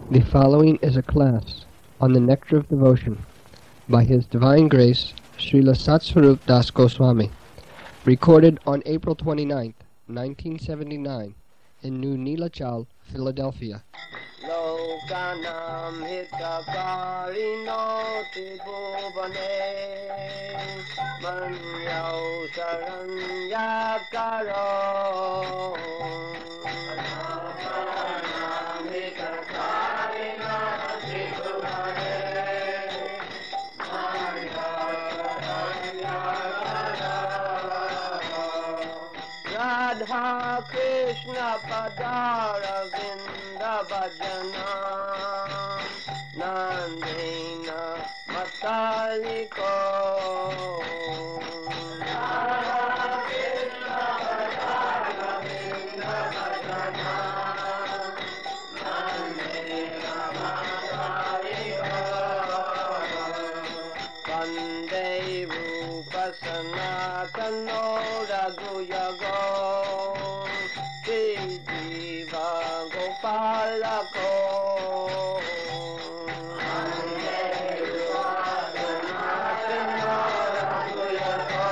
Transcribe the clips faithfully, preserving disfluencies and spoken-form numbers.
The following is a class on the Nectar of Devotion by His Divine Grace, Srila Satsvarup Das Goswami, recorded on April twenty-ninth, nineteen seventy-nine, in New Neelachal, Philadelphia. Lokanam hitakarino tribhuvane manyau saranyakaro. Lokanam hitakarino tribhuvane manyau saranyakaro. Radha Krishna Padara Vinda Bhajana Nandina Mataliko. Radha Krishna Padara Vinda Bhajana Nandina Mataliko. Vande Rupa Sanatano Raghuyago Jiva Gopalako. Vande Rupa Sanatano Raghuyago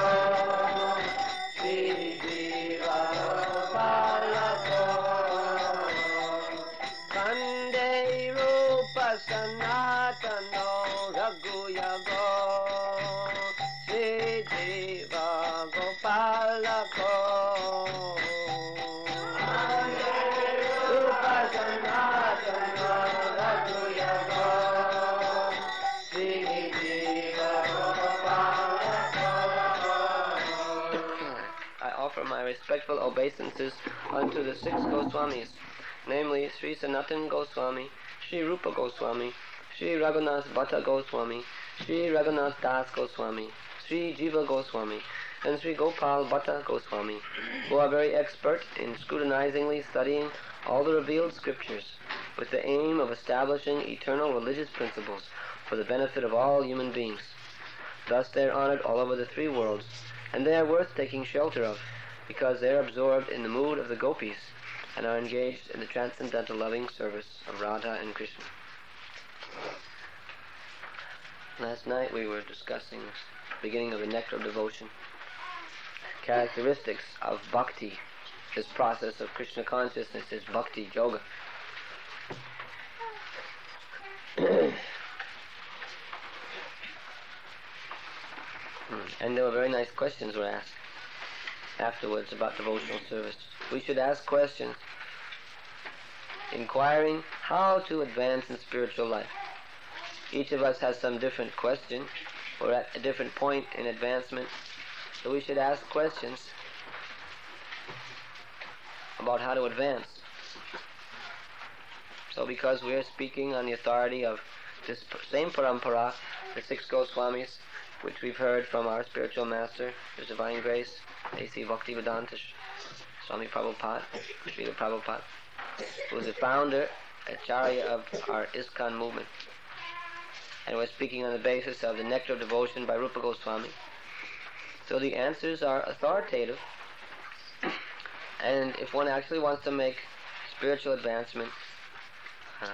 Jiva Gopalako. Vande Rupa Sanatano Raghuyago Jiva Gopalako. I offer my respectful obeisances unto the six Goswamis, namely Sri Sanatan Goswami, Sri Rupa Goswami, Sri Raghunath Bhatta Goswami, Sri Raghunath Das Goswami, Sri Jiva Goswami, and Sri Gopal Bhatta Goswami, who are very expert in scrutinizingly studying all the revealed scriptures with the aim of establishing eternal religious principles for the benefit of all human beings. Thus they are honored all over the three worlds, and they are worth taking shelter of, because they are absorbed in the mood of the gopis and are engaged in the transcendental loving service of Radha and Krishna. Last night we were discussing the beginning of the Nectar of Devotion, characteristics of bhakti, this process of Krishna consciousness is bhakti yoga. And there were very nice questions were asked afterwards about devotional service. We should ask questions inquiring how to advance in spiritual life. Each of us has some different question. We're at a different point in advancement. So we should ask questions about how to advance. So because we are speaking on the authority of this same parampara, the six Goswamis, which we've heard from our spiritual master, His Divine Grace, A C Bhaktivedanta Swami Prabhupada, Srila Prabhupada, who is the founder, Acharya of our ISKCON movement. And we're speaking on the basis of the Nectar of Devotion by Rupa Goswami. So the answers are authoritative, and if one actually wants to make spiritual advancement, uh,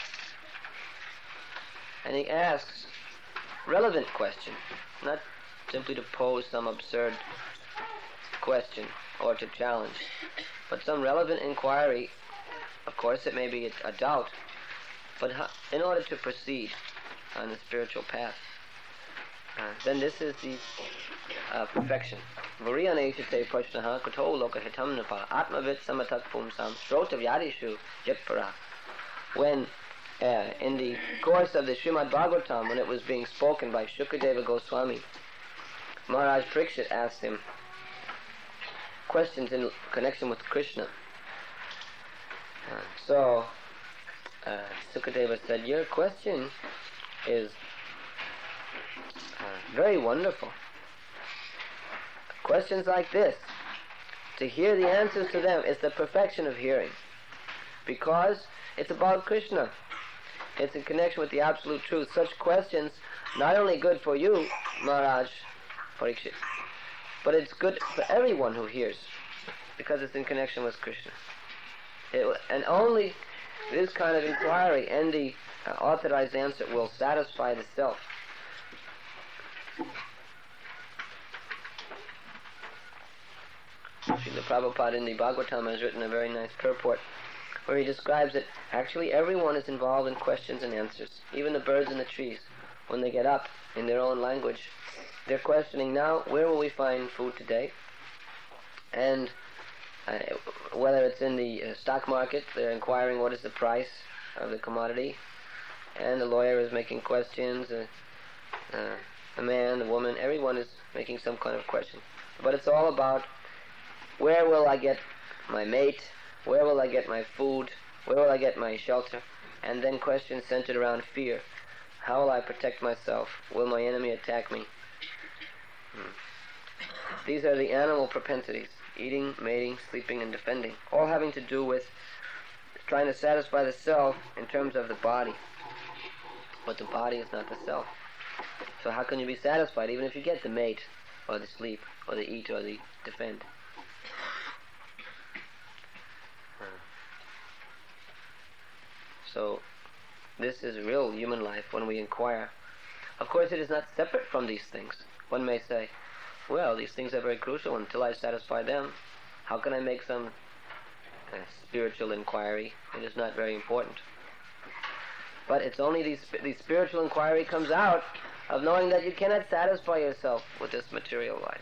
and he asks relevant question, not simply to pose some absurd question or to challenge, but some relevant inquiry. Of course it may be a, a doubt, but how, in order to proceed on the spiritual path, uh, then this is the uh, perfection. Variyaneshite prashnaha kuto lokahitam napa atmavit samatat pumsam srotavyadishu yakpara. When uh, in the course of the Srimad Bhagavatam, when it was being spoken by Shukadeva Goswami, Maharaj Parikshit asked him questions in connection with Krishna. Uh, so uh, Sukadeva said, your question is uh, very wonderful. Questions like this, to hear the answers to them is the perfection of hearing, because it's about Krishna. It's in connection with the absolute truth. Such questions, not only good for you, Maharaj Parikshit, but it's good for everyone who hears, because it's in connection with Krishna. It, and only this kind of inquiry and the uh, authorized answer will satisfy the self. Srila Prabhupada in the Bhagavatam has written a very nice purport where he describes that actually everyone is involved in questions and answers. Even the birds and the trees, when they get up in their own language, they're questioning now, where will we find food today? And uh, whether it's in the uh, stock market, they're inquiring what is the price of the commodity. And the lawyer is making questions, uh, uh, the man, the woman, everyone is making some kind of question. But it's all about, where will I get my mate? Where will I get my food? Where will I get my shelter? And then questions centered around fear. How will I protect myself? Will my enemy attack me? Hmm. These are the animal propensities: eating, mating, sleeping, and defending, all having to do with trying to satisfy the self in terms of the body. But the body is not the self. So how can you be satisfied even if you get the mate, or the sleep, or the eat, or the defend? So this is real human life when we inquire. Of course, it is not separate from these things. One may say, well, these things are very crucial. Until I satisfy them, how can I make some uh, spiritual inquiry? It is not very important. But it's only these, the spiritual inquiry comes out of knowing that you cannot satisfy yourself with this material life.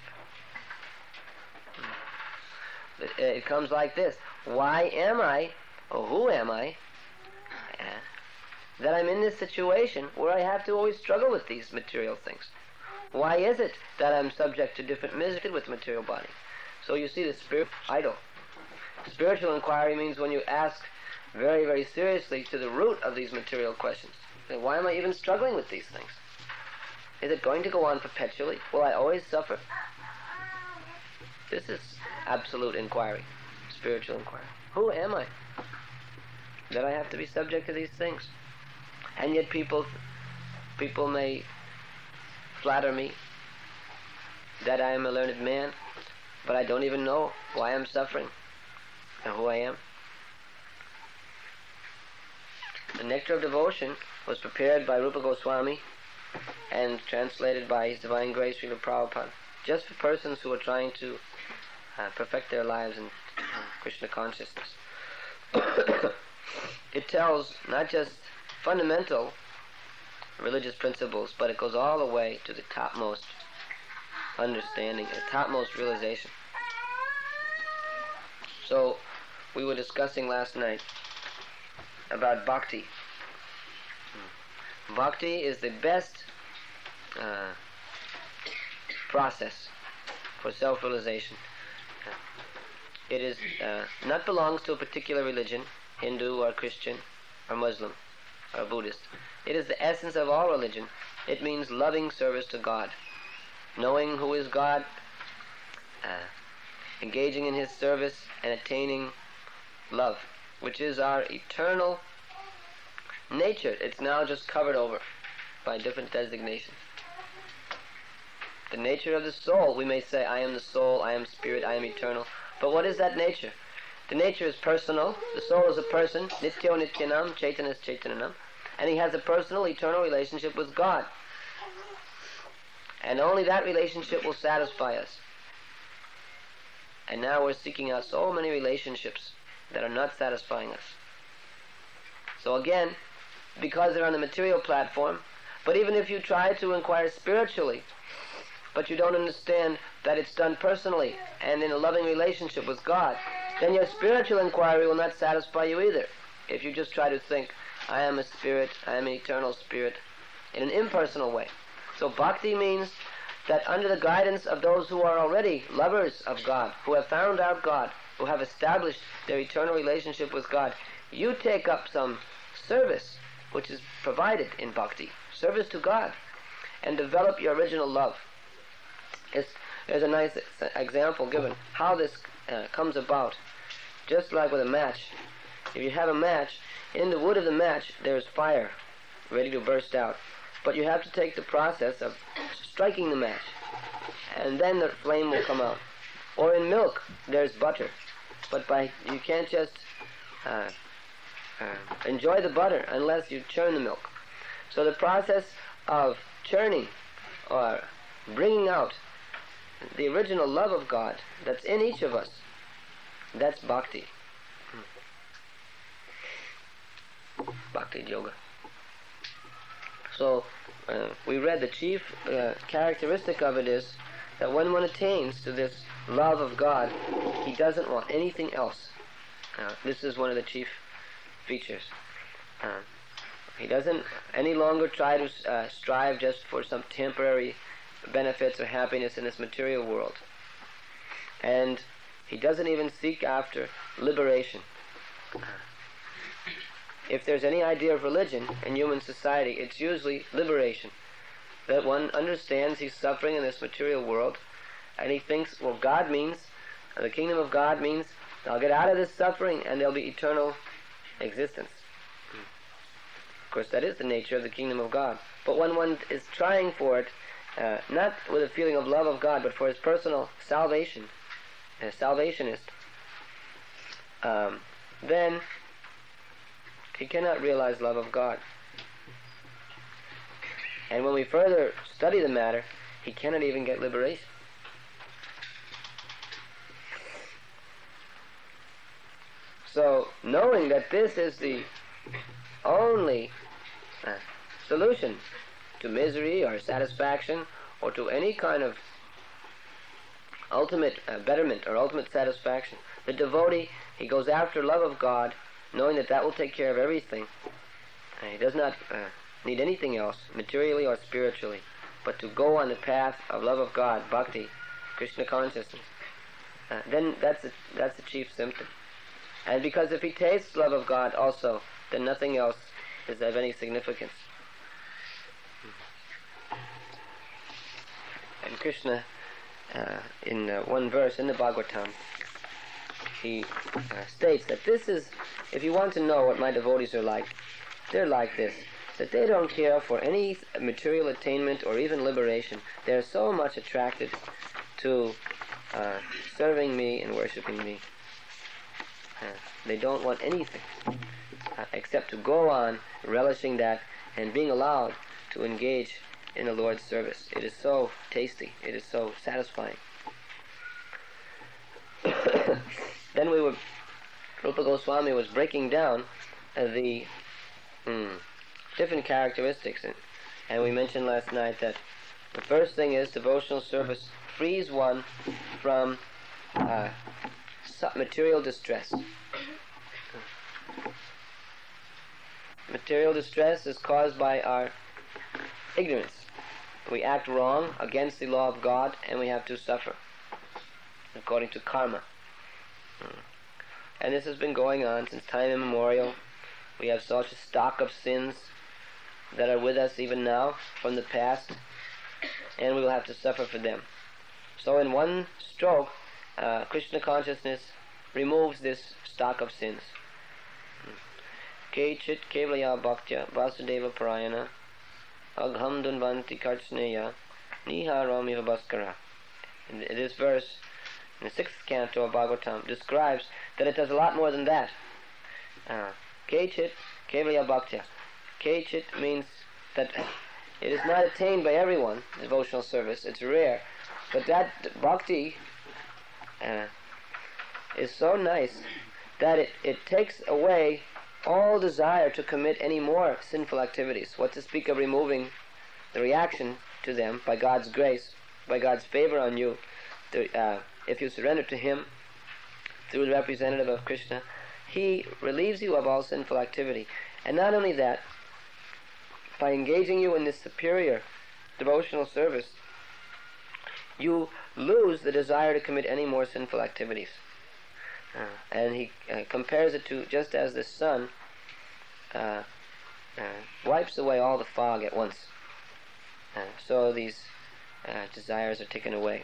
It, it comes like this: why am I, or who am I, uh, that I'm in this situation where I have to always struggle with these material things? Why is it that I'm subject to different misery with material body? So you see, the spirit idle. Spiritual inquiry means when you ask very, very seriously to the root of these material questions. Then why am I even struggling with these things? Is it going to go on perpetually? Will I always suffer? This is absolute inquiry, spiritual inquiry. Who am I that I have to be subject to these things? And yet people, people may flatter me that I am a learned man, but I don't even know why I'm suffering and who I am. The Nectar of Devotion was prepared by Rupa Goswami and translated by His Divine Grace Srila Prabhupada, just for persons who are trying to uh, perfect their lives in uh, Krishna consciousness. It tells not just fundamental religious principles, but it goes all the way to the topmost understanding, the topmost realization. So, we were discussing last night about bhakti. Bhakti is the best uh, process for self-realization. It is uh, not belongs to a particular religion, Hindu or Christian or Muslim or Buddhist. It is the essence of all religion. It means loving service to God, knowing who is God, uh, engaging in His service and attaining love, which is our eternal nature. It's now just covered over by different designations. The nature of the soul, we may say, I am the soul, I am spirit, I am eternal. But what is that nature? The nature is personal. The soul is a person. Nityo Nityanam, Chaitanya is Chaitananam. And he has a personal, eternal relationship with God. And only that relationship will satisfy us. And now we're seeking out so many relationships that are not satisfying us. So again, because they're on the material platform, but even if you try to inquire spiritually, but you don't understand that it's done personally and in a loving relationship with God, then your spiritual inquiry will not satisfy you either. If you just try to think, I am a spirit, I am an eternal spirit, in an impersonal way. So bhakti means that under the guidance of those who are already lovers of God, who have found out God, who have established their eternal relationship with God, you take up some service which is provided in bhakti, service to God, and develop your original love. It's, there's a nice example given how this uh, comes about. Just like with a match, if you have a match, in the wood of the match there's fire ready to burst out, but you have to take the process of striking the match, and then the flame will come out. Or in milk there's butter, but by you can't just uh, uh, enjoy the butter unless you churn the milk. So the process of churning or bringing out the original love of God that's in each of us, that's bhakti. Bhakti yoga. So uh, we read the chief uh, characteristic of it is that when one attains to this love of God, he doesn't want anything else. Uh, this is one of the chief features. Uh, he doesn't any longer try to uh, strive just for some temporary benefits or happiness in this material world. And he doesn't even seek after liberation. If there's any idea of religion in human society, it's usually liberation. That one understands he's suffering in this material world, and he thinks, well, God means, the kingdom of God means, I'll get out of this suffering and there'll be eternal existence. Of course, that is the nature of the kingdom of God. But when one is trying for it, uh, not with a feeling of love of God, but for his personal salvation, a salvationist, um, then he cannot realize love of God. And when we further study the matter, he cannot even get liberation. So, knowing that this is the only uh, solution to misery or satisfaction or to any kind of ultimate uh, betterment or ultimate satisfaction, the devotee, he goes after love of God, knowing that that will take care of everything. And he does not uh, need anything else, materially or spiritually, but to go on the path of love of God, bhakti, Krishna consciousness. Uh, then that's the, that's the chief symptom. And because if he tastes love of God also, then nothing else is of any significance. And Krishna, uh, in uh, one verse in the Bhagavatam, he uh, states that this is, if you want to know what my devotees are like, they're like this, that they don't care for any material attainment or even liberation. They're so much attracted to uh, serving me and worshipping me. Uh, they don't want anything uh, except to go on relishing that and being allowed to engage in the Lord's service. It is so tasty. It is so satisfying. Then we were, Rupa Goswami was breaking down uh, the mm, different characteristics, and, and we mentioned last night that the first thing is devotional service frees one from uh, material distress. Material distress is caused by our ignorance. We act wrong against the law of God and we have to suffer according to karma. And this has been going on since time immemorial. We have such a stock of sins that are with us even now from the past, and we will have to suffer for them. So in one stroke, uh, Krishna consciousness removes this stock of sins. Kechit kevalaya bhaktya vasudeva parayana agham dunvanti karchneya niharamiva bhaskara. In this verse, in the sixth canto of Bhagavatam, describes that it does a lot more than that. Uh, Kechit kevalaya bhaktya. Kechit means that it is not attained by everyone, devotional service, it's rare. But that bhakti uh, is so nice that it, it takes away all desire to commit any more sinful activities. What to speak of removing the reaction to them by God's grace, by God's favor on you. To, uh, if you surrender to Him through the representative of Krishna, He relieves you of all sinful activity. And not only that, by engaging you in this superior devotional service, you lose the desire to commit any more sinful activities. Uh, and he uh, compares it to just as the sun uh, uh, wipes away all the fog at once. Uh, so these uh, desires are taken away.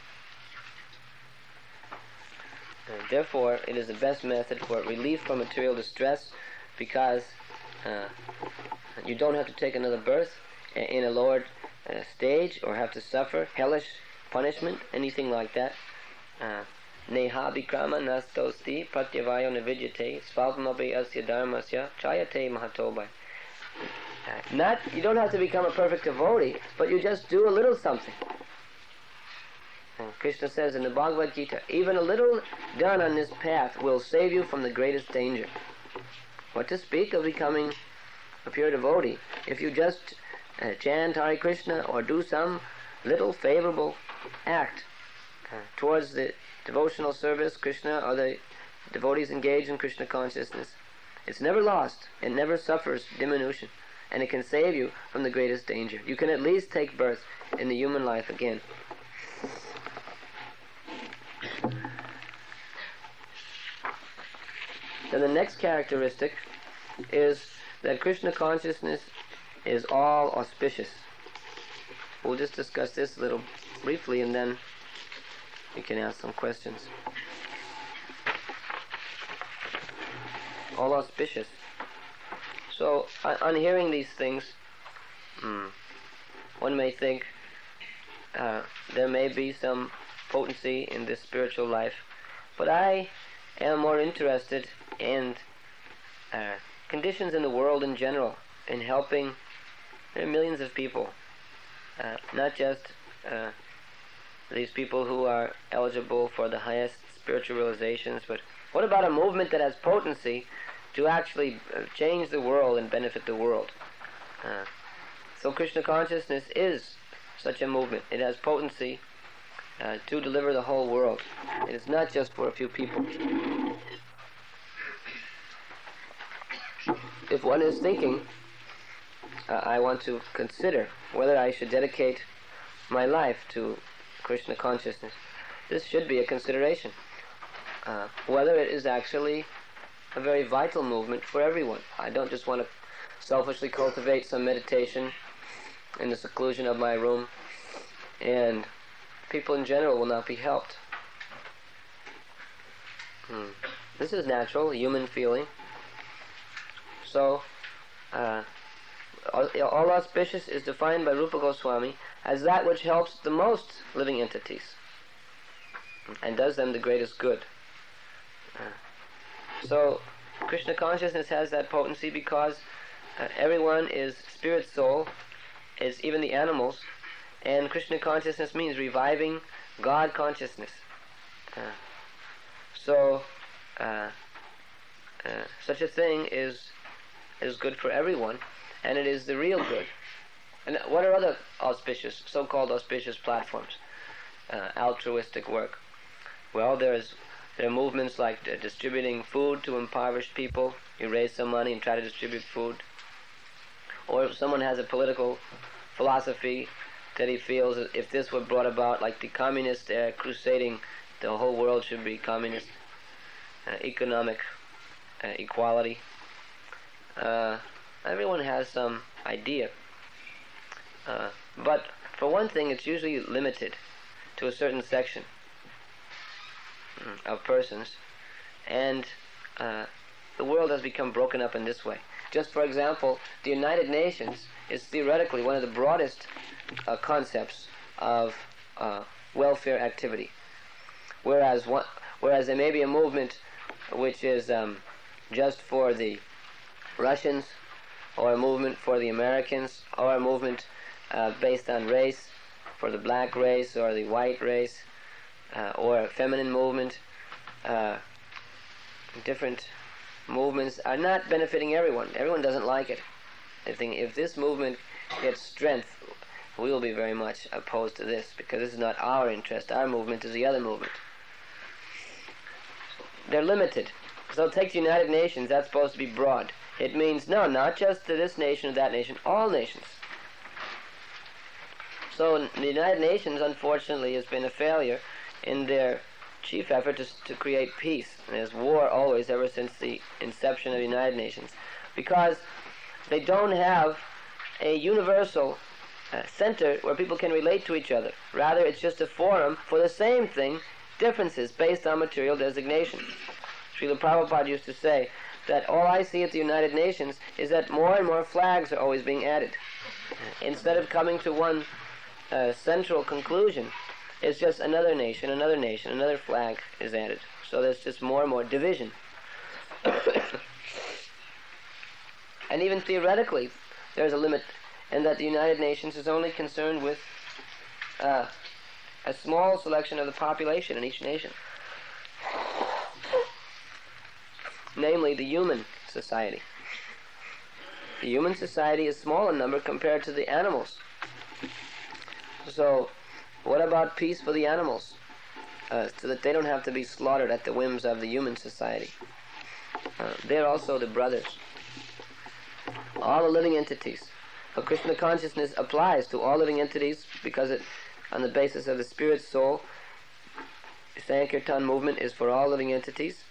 And therefore, it is the best method for relief from material distress, because uh, you don't have to take another birth in a lower uh, stage or have to suffer hellish punishment, anything like that. Uh, neha vikrama nastosti pratyavayo navidyate svapamapi asya dharmasya chayate mahatobai. Not, you don't have to become a perfect devotee, but you just do a little something. And Krishna says in the Bhagavad Gita, even a little done on this path will save you from the greatest danger. What to speak of becoming a pure devotee if you just uh, chant Hare Krishna or do some little favorable act uh, towards the devotional service, Krishna, or the devotees engaged in Krishna consciousness. It's never lost, it never suffers diminution, and it can save you from the greatest danger. You can at least take birth in the human life again. Then the next characteristic is that Krishna consciousness is all auspicious. We'll just discuss this a little briefly and then you can ask some questions. All auspicious. So, on hearing these things, hmm, one may think uh, there may be some potency in this spiritual life, but I am more interested in uh, conditions in the world in general, in helping there are millions of people, uh, not just uh, these people who are eligible for the highest spiritual realizations, but what about a movement that has potency to actually uh, change the world and benefit the world? Uh, so Krishna consciousness is such a movement. It has potency uh, to deliver the whole world. It is not just for a few people. If one is thinking, uh, I want to consider whether I should dedicate my life to Krishna consciousness, this should be a consideration. Uh, whether it is actually a very vital movement for everyone. I don't just want to selfishly cultivate some meditation in the seclusion of my room and people in general will not be helped. Hmm. This is natural, human feeling. So, uh, all auspicious is defined by Rupa Goswami as that which helps the most living entities and does them the greatest good. Uh, so, Krishna consciousness has that potency because uh, everyone is spirit soul, is even the animals, and Krishna consciousness means reviving God consciousness. Uh, so, uh, uh, such a thing is is good for everyone, and it is the real good. And what are other auspicious, so-called auspicious platforms? Uh, altruistic work. Well, there's there are movements like uh, distributing food to impoverished people. You raise some money and try to distribute food. Or if someone has a political philosophy that he feels that if this were brought about, like the communists uh, crusading, the whole world should be communist, uh, economic uh, equality. Uh, everyone has some idea. Uh, but for one thing, it's usually limited to a certain section of persons, and uh, the world has become broken up in this way. Just for example, the United Nations is theoretically one of the broadest uh, concepts of uh, welfare activity, whereas one, whereas there may be a movement which is um, just for the Russians, or a movement for the Americans, or a movement uh, based on race, for the black race or the white race, uh, or a feminine movement. Uh, different movements are not benefiting everyone. Everyone doesn't like it. I think if this movement gets strength, we will be very much opposed to this, because this is not our interest. Our movement is the other movement. They're limited. So take the United Nations, that's supposed to be broad. It means, no, not just to this nation or that nation, all nations. So the United Nations, unfortunately, has been a failure in their chief effort to, to create peace. And there's war always, ever since the inception of the United Nations, because they don't have a universal uh, center where people can relate to each other. Rather, it's just a forum for the same thing, differences based on material designation. Srila Prabhupada used to say that all I see at the United Nations is that more and more flags are always being added. Instead of coming to one uh, central conclusion it's just another nation, another nation, another flag is added. So there's just more and more division. And even theoretically, there's a limit in that the United Nations is only concerned with uh, a small selection of the population in each nation. Namely, the human society. The human society is small in number compared to the animals. So, what about peace for the animals? Uh, so that they don't have to be slaughtered at the whims of the human society. Uh, they're also the brothers. All the living entities. So Krishna consciousness applies to all living entities because it, on the basis of the spirit soul, the Sankirtan movement is for all living entities.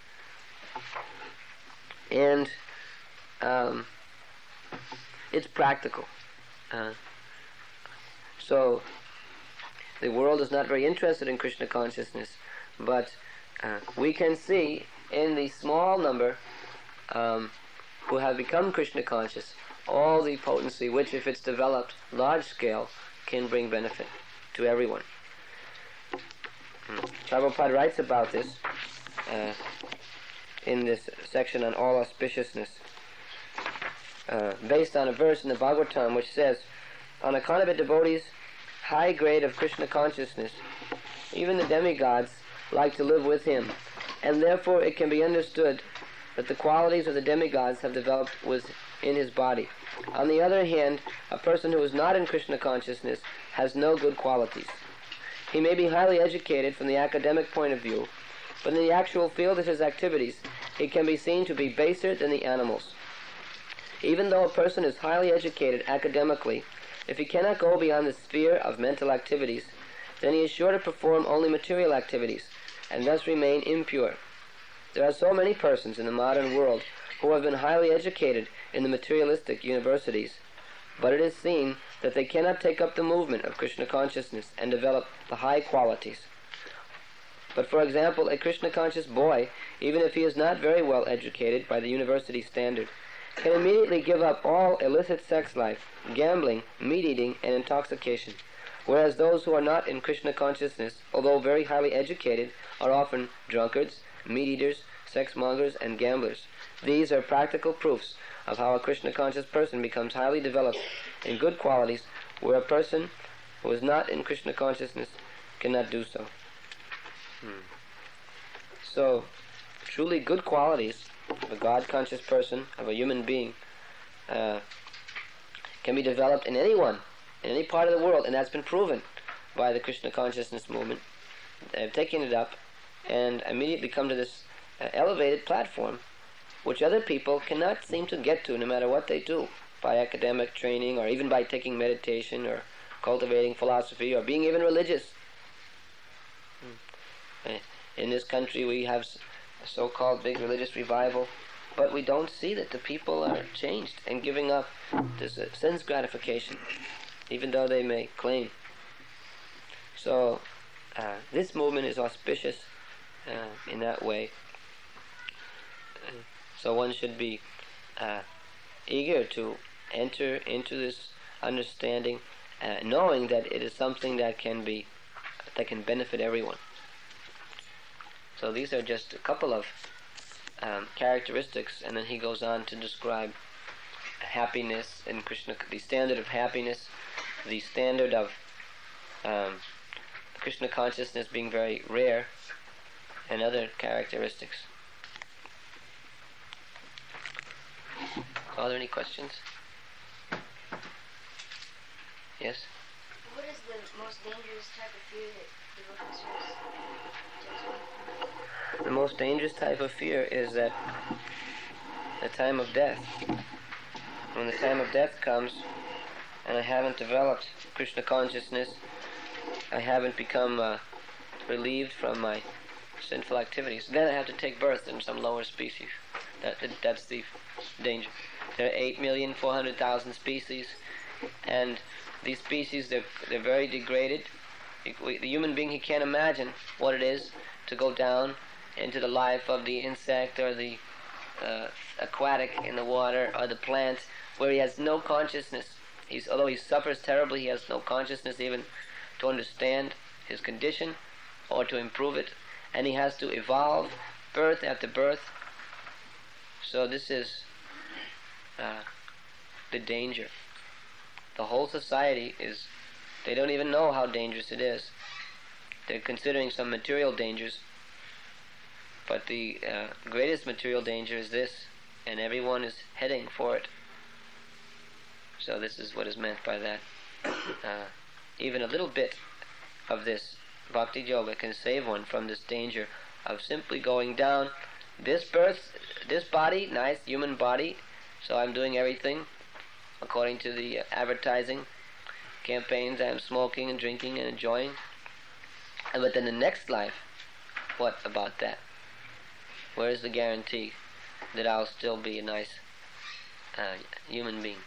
And um, it's practical. Uh, so the world is not very interested in Krishna consciousness, but uh, we can see in the small number um, who have become Krishna conscious all the potency which, if it's developed large scale, can bring benefit to everyone. Prabhupada writes about this uh, in this section on all auspiciousness, uh, based on a verse in the Bhagavatam which says, on account of a devotee's high grade of Krishna consciousness, even the demigods like to live with him, and therefore it can be understood that the qualities of the demigods have developed within his body. On the other hand, a person who is not in Krishna consciousness has no good qualities. He may be highly educated from the academic point of view, but in the actual field of his activities, he can be seen to be baser than the animals. Even though a person is highly educated academically, if he cannot go beyond the sphere of mental activities, then he is sure to perform only material activities, and thus remain impure. There are so many persons in the modern world who have been highly educated in the materialistic universities, but it is seen that they cannot take up the movement of Krishna consciousness and develop the high qualities. But for example, a Krishna conscious boy, even if he is not very well educated by the university standard, can immediately give up all illicit sex life, gambling, meat-eating, and intoxication, whereas those who are not in Krishna consciousness, although very highly educated, are often drunkards, meat-eaters, sex-mongers, and gamblers. These are practical proofs of how a Krishna-conscious person becomes highly developed in good qualities, where a person who is not in Krishna consciousness cannot do so. Hmm. So, truly good qualities of a God-conscious person, of a human being, uh, can be developed in anyone, in any part of the world, and that's been proven by the Krishna consciousness movement. They've taken it up and immediately come to this uh, elevated platform, which other people cannot seem to get to no matter what they do, by academic training or even by taking meditation or cultivating philosophy or being even religious. Hmm. In this country we have a so-called big religious revival, but we don't see that the people are changed and giving up this uh, sense gratification, even though they may claim. So uh, this movement is auspicious uh, in that way. Uh, so one should be uh, eager to enter into this understanding, uh, knowing that it is something that can be that can benefit everyone. So these are just a couple of um, characteristics, and then he goes on to describe happiness in Krishna, the standard of happiness, the standard of um, Krishna consciousness being very rare, and other characteristics. So are there any questions? Yes? What is the most dangerous type of fear that devotees face? The most dangerous type of fear is that the time of death. When the time of death comes and I haven't developed Krishna consciousness, I haven't become uh, relieved from my sinful activities, then I have to take birth in some lower species. That, that That's the danger. There are eight million four hundred thousand species, and these species, they're, they're very degraded. The human being, he can't imagine what it is to go down into the life of the insect or the uh, aquatic in the water or the plant, where he has no consciousness. He's, although he suffers terribly, he has no consciousness even to understand his condition or to improve it, and he has to evolve birth after birth. So this is uh, the danger. The whole society is, they don't even know how dangerous it is. They're considering some material dangers, but the uh, greatest material danger is this, and everyone is heading for it. So this is what is meant by that. Uh, even a little bit of this Bhakti Yoga can save one from this danger of simply going down. This birth, this body, nice human body, so I'm doing everything according to the uh, advertising campaigns. I'm smoking and drinking and enjoying. And but then the next life, what about that? Where is the guarantee that I'll still be a nice uh, human being?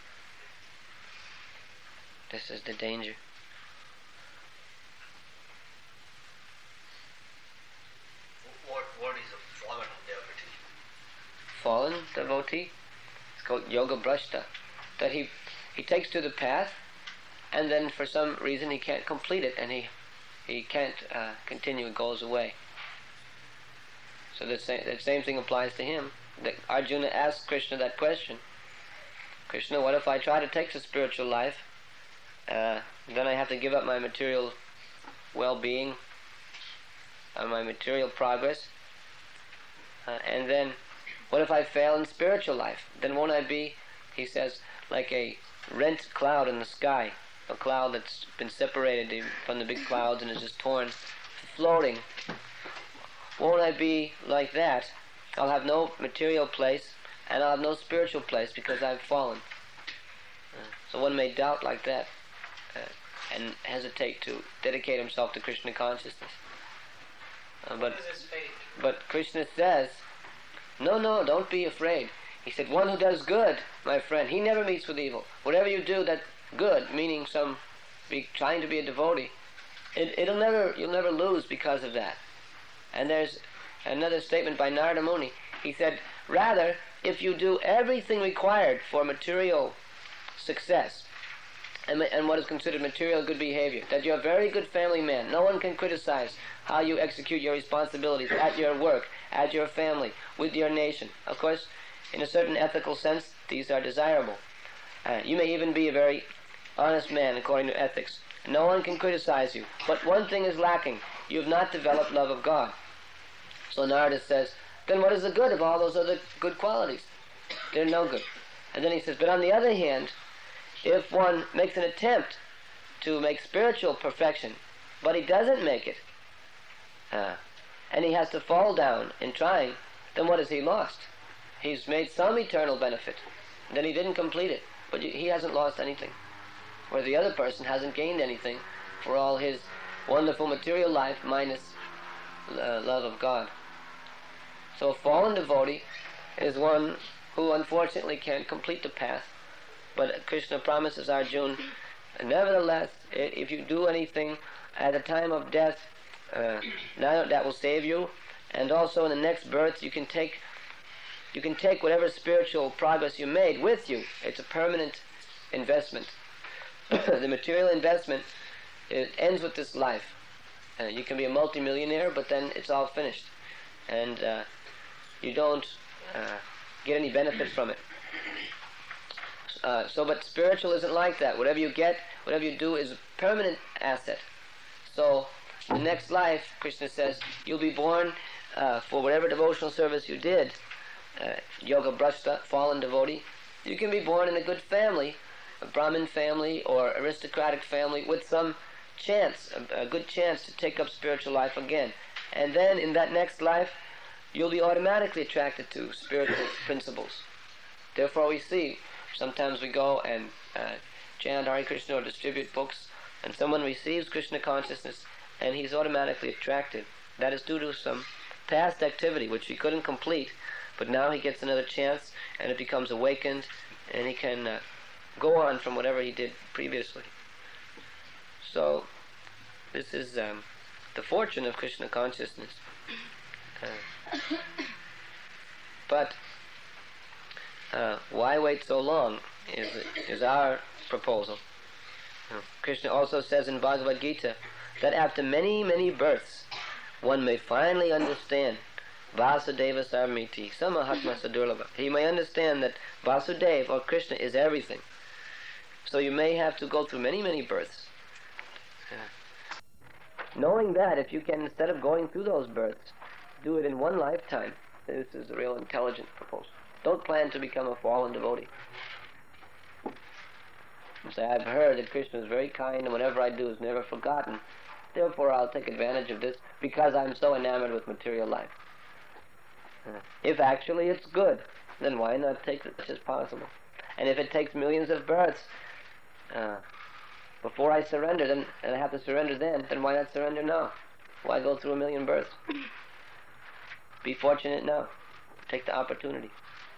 This is the danger. What, what is a fallen devotee? Fallen devotee? It's called Yoga Bhrashta. That he he takes to the path, and then for some reason he can't complete it, and he he can't uh, continue. It goes away. So the same the same thing applies to him. The, Arjuna asked Krishna that question. Krishna, what if I try to take the spiritual life? Uh, then I have to give up my material well-being, uh, my material progress, uh, and then what if I fail in spiritual life? Then won't I be, he says, like a rent cloud in the sky, a cloud that's been separated from the big clouds and is just torn, floating. Won't I be like that? I'll have no material place, and I'll have no spiritual place because I've fallen. Uh, so one may doubt like that. Uh, and hesitate to dedicate himself to Krishna consciousness. Uh, but, but Krishna says, no, no, don't be afraid. He said, one who does good, my friend, he never meets with evil. Whatever you do that's good, meaning some, be trying to be a devotee, it, it'll never, you'll never lose because of that. And there's another statement by Narada Muni. He said, rather, if you do everything required for material success, And, and what is considered material good behavior, that you're a very good family man. No one can criticize how you execute your responsibilities at your work, at your family, with your nation. Of course, in a certain ethical sense, these are desirable. Uh, you may even be a very honest man according to ethics. No one can criticize you. But one thing is lacking. You have not developed love of God. So Narada says, then what is the good of all those other good qualities? They're no good. And then he says, but on the other hand, if one makes an attempt to make spiritual perfection, but he doesn't make it, uh, and he has to fall down in trying, then what has he lost? He's made some eternal benefit, then he didn't complete it, but he hasn't lost anything. Where the other person hasn't gained anything for all his wonderful material life minus uh, love of God. So a fallen devotee is one who unfortunately can't complete the path. But Krishna promises Arjuna, nevertheless, if you do anything at the time of death, uh, that will save you. And also in the next birth, you can take, you can take whatever spiritual progress you made with you. It's a permanent investment. The material investment, it ends with this life. Uh, you can be a multimillionaire, but then it's all finished, and uh, you don't uh, get any benefit from it. Uh, so, but spiritual isn't like that. Whatever you get, whatever you do is a permanent asset. So, the next life, Krishna says, you'll be born uh, for whatever devotional service you did. Uh, Yoga Bhrashta, fallen devotee. You can be born in a good family, a Brahmin family or aristocratic family with some chance, a, a good chance to take up spiritual life again. And then in that next life, you'll be automatically attracted to spiritual principles. Therefore we see, sometimes we go and uh, chant Hare Krishna or distribute books, and someone receives Krishna consciousness, and he's automatically attracted. That is due to some past activity which he couldn't complete, but now he gets another chance, and it becomes awakened, and he can uh, go on from whatever he did previously. So, this is um, the fortune of Krishna consciousness. Uh, but uh, why wait so long is is our proposal. Uh, Krishna also says in Bhagavad Gita that after many, many births, one may finally understand Vasudeva Sarmiti, Samahatma Sadurlabha. He may understand that Vasudeva or Krishna is everything. So you may have to go through many, many births. Yeah. Knowing that, if you can, instead of going through those births, do it in one lifetime, this is a real intelligent proposal. Don't plan to become a fallen devotee. You say, I've heard that Krishna is very kind and whatever I do is never forgotten. Therefore I'll take advantage of this because I'm so enamored with material life. Uh, if actually it's good, then why not take it as much as possible? And if it takes millions of births uh, before I surrender, then and I have to surrender then, then why not surrender now? Why go through a million births? Be fortunate now. Take the opportunity.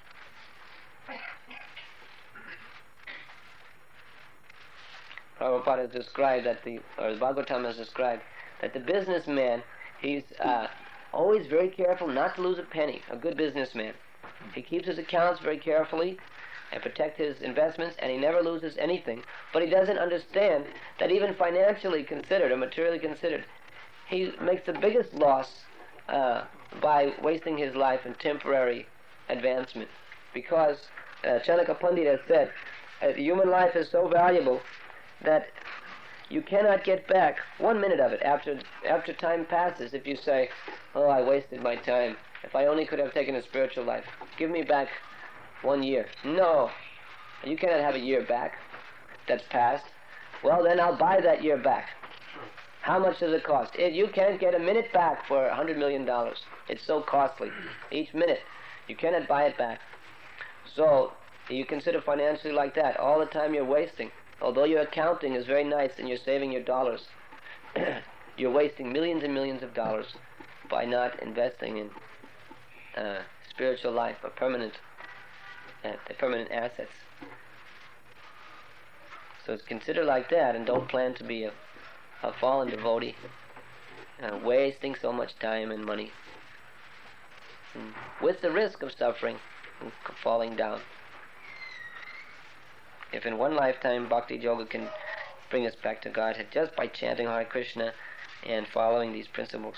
Prabhupada has described that the, or the Bhagavatam has described that the businessman, he's uh, always very careful not to lose a penny. A good businessman. He keeps his accounts very carefully and protects his investments, and he never loses anything. But he doesn't understand that even financially considered or materially considered, he makes the biggest loss uh, by wasting his life in temporary advancement. Because uh, Chanaka Pandit has said, uh, human life is so valuable that you cannot get back one minute of it after after time passes. If you say, oh, I wasted my time. If I only could have taken a spiritual life. Give me back one year. No. You cannot have a year back that's passed. Well, then I'll buy that year back. How much does it cost? It, you can't get a minute back for a hundred million dollars. It's so costly. Each minute. You cannot buy it back. So, you consider financially like that. All the time you're wasting. Although your accounting is very nice and you're saving your dollars, you're wasting millions and millions of dollars by not investing in uh, spiritual life, or permanent, uh, permanent assets. So it's considered like that, and don't plan to be a, a fallen devotee, uh, wasting so much time and money, and with the risk of suffering and falling down. If in one lifetime Bhakti Yoga can bring us back to Godhead just by chanting Hare Krishna and following these principles.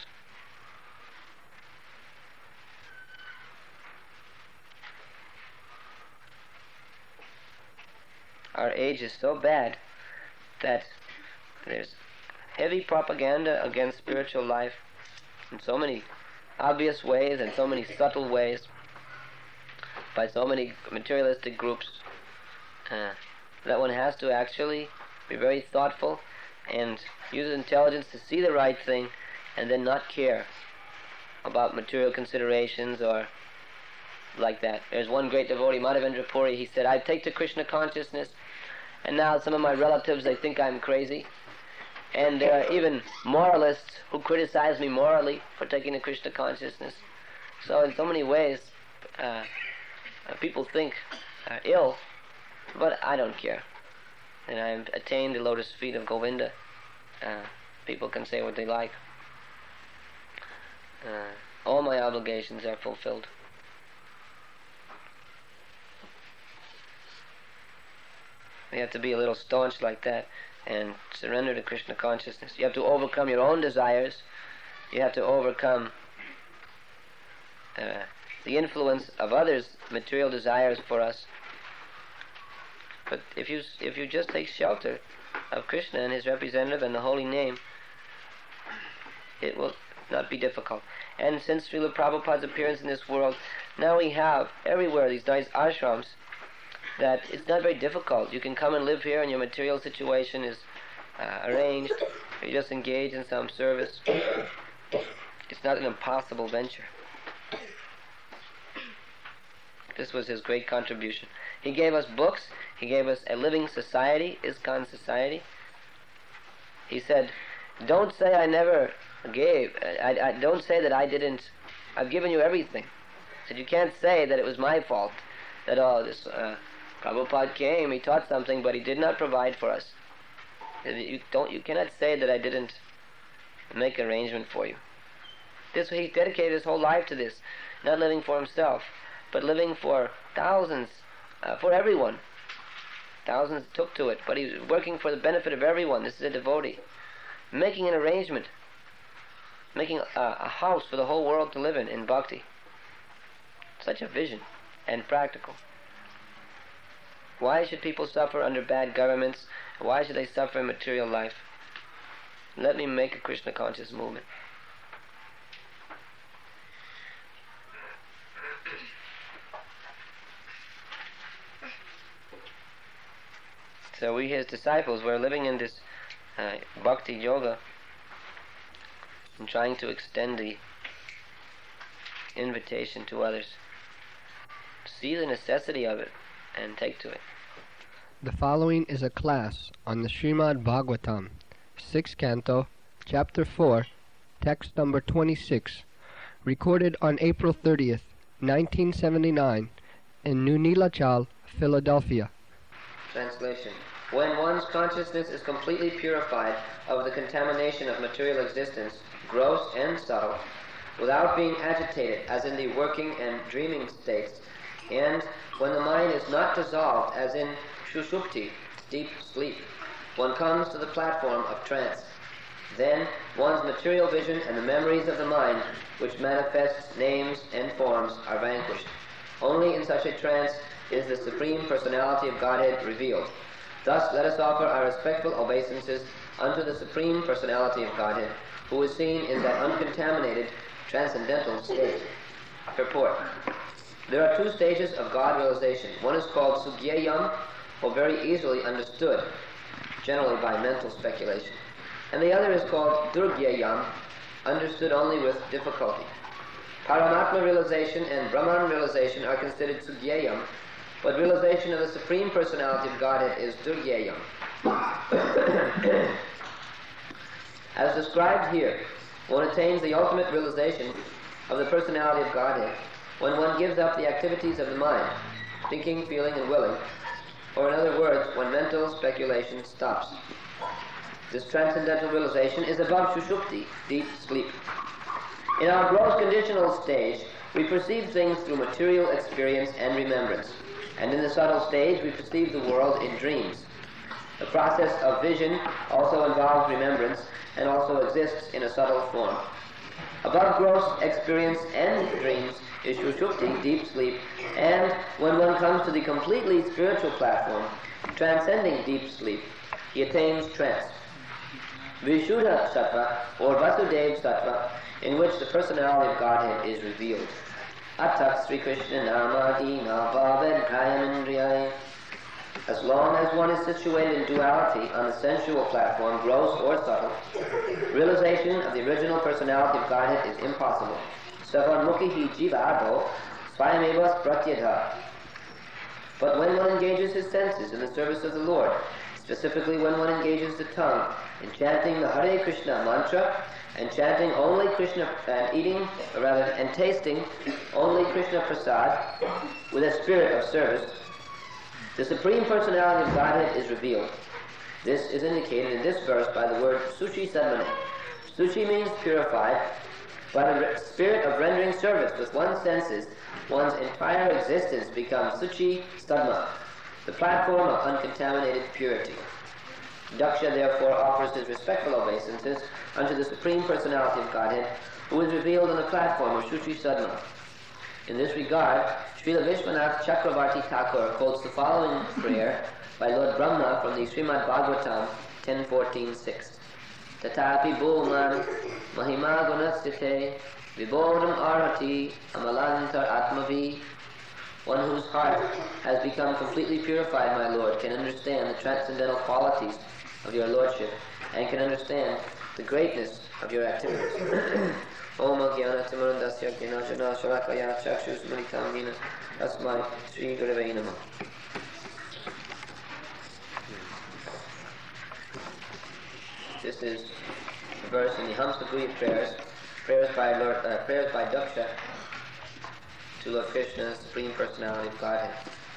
Our age is so bad that there's heavy propaganda against spiritual life in so many obvious ways and so many subtle ways by so many materialistic groups. Uh, that one has to actually be very thoughtful and use his intelligence to see the right thing and then not care about material considerations or like that. There's one great devotee, Madhavendra Puri, he said, I take to Krishna consciousness and now some of my relatives, they think I'm crazy. And there are even moralists who criticize me morally for taking to Krishna consciousness. So in so many ways, uh, uh, people think uh, ill. But I don't care. And I've attained the lotus feet of Govinda. Uh, people can say what they like. Uh, all my obligations are fulfilled. You have to be a little staunch like that and surrender to Krishna consciousness. You have to overcome your own desires. You have to overcome uh, the influence of others' material desires for us. But if you if you just take shelter of Krishna and his representative and the holy name, it will not be difficult. And since Srila Prabhupada's appearance in this world, now we have everywhere these nice ashrams that it's not very difficult. You can come and live here and your material situation is uh, arranged. You just engage in some service. It's not an impossible venture. This was his great contribution. He gave us books. He gave us a living society, ISKCON society. He said, don't say I never gave. I, I don't say that I didn't. I've given you everything. He said, you can't say that it was my fault. That, oh, this uh, Prabhupada came, he taught something, but he did not provide for us. You don't. You cannot say that I didn't make arrangement for you. This he dedicated his whole life to this, not living for himself, but living for thousands, uh, for everyone. Thousands took to it, but he was working for the benefit of everyone. This is a devotee. making an arrangement, making a, a house for the whole world to live in, in bhakti. Such a vision, and practical. Why should people suffer under bad governments? Why should they suffer in material life? Let me make a Krishna conscious movement. So we, his disciples, were living in this uh, bhakti yoga and trying to extend the invitation to others. See the necessity of it and take to it. The following is a class on the Srimad Bhagavatam, sixth Canto, Chapter four, Text number twenty-six, recorded on April thirtieth, nineteen seventy-nine, in New Nilachal, Philadelphia. Translation. When one's consciousness is completely purified of the contamination of material existence, gross and subtle, without being agitated as in the working and dreaming states, and when the mind is not dissolved as in Shushupti, deep sleep, one comes to the platform of trance. Then one's material vision and the memories of the mind, which manifests names and forms, are vanquished. Only in such a trance is the Supreme Personality of Godhead revealed. Thus let us offer our respectful obeisances unto the Supreme Personality of Godhead, who is seen in that uncontaminated, transcendental state. Purport. There are two stages of God realization. One is called Sugyayam, or very easily understood, generally by mental speculation. And the other is called Durgyayam, understood only with difficulty. Paramatma realization and Brahman realization are considered Sugyayam, but realization of the Supreme Personality of Godhead is Durgyayam. As described here, one attains the ultimate realization of the Personality of Godhead when one gives up the activities of the mind, thinking, feeling, and willing, or in other words, when mental speculation stops. This transcendental realization is above Shushupti, deep sleep. In our gross conditional stage, we perceive things through material experience and remembrance, and in the subtle stage, we perceive the world in dreams. The process of vision also involves remembrance and also exists in a subtle form. Above gross experience and dreams is Shushupti, deep sleep, and when one comes to the completely spiritual platform, transcending deep sleep, he attains trance. Vishuddha Sattva, or Vasudev Sattva, in which the personality of Godhead is revealed. Atak Sri Krishna Namadi Navavad Kayamindriyai. As long as one is situated in duality on the sensual platform, gross or subtle, realization of the original personality of Godhead is impossible. Savanmukhi jivado swayameva pratyadha. But when one engages his senses in the service of the Lord, specifically when one engages the tongue in chanting the Hare Krishna mantra and chanting only Krishna, and eating, or rather, and tasting only Krishna prasad with a spirit of service, the Supreme Personality of Godhead is revealed. This is indicated in this verse by the word Suchi Sadmane. Suchi means purified. By the spirit of rendering service with one's senses, one's entire existence becomes Suchi Sadma, the platform of uncontaminated purity. Daksha therefore offers his respectful obeisances unto the Supreme Personality of Godhead, who is revealed on the platform of Suchi Sadma. In this regard, Srila Vishwanath Chakravarti Thakur quotes the following prayer by Lord Brahma from the Srimad Bhagavatam ten fourteen six. Tatapi bhuman mahima gunastite vibodham arhati amalantar atmavi. One whose heart has become completely purified, my Lord, can understand the transcendental qualities of your Lordship and can understand the greatness of your activities. Om Jnana Timarandasya Jnana Sharakaya Chakshus Manitam Nina Asmai Sri Gurave Namah. This is a verse in the Hamsaguya prayers, prayers by Lord, uh, prayers by Daksha to Lord Krishna, Supreme Personality of Godhead.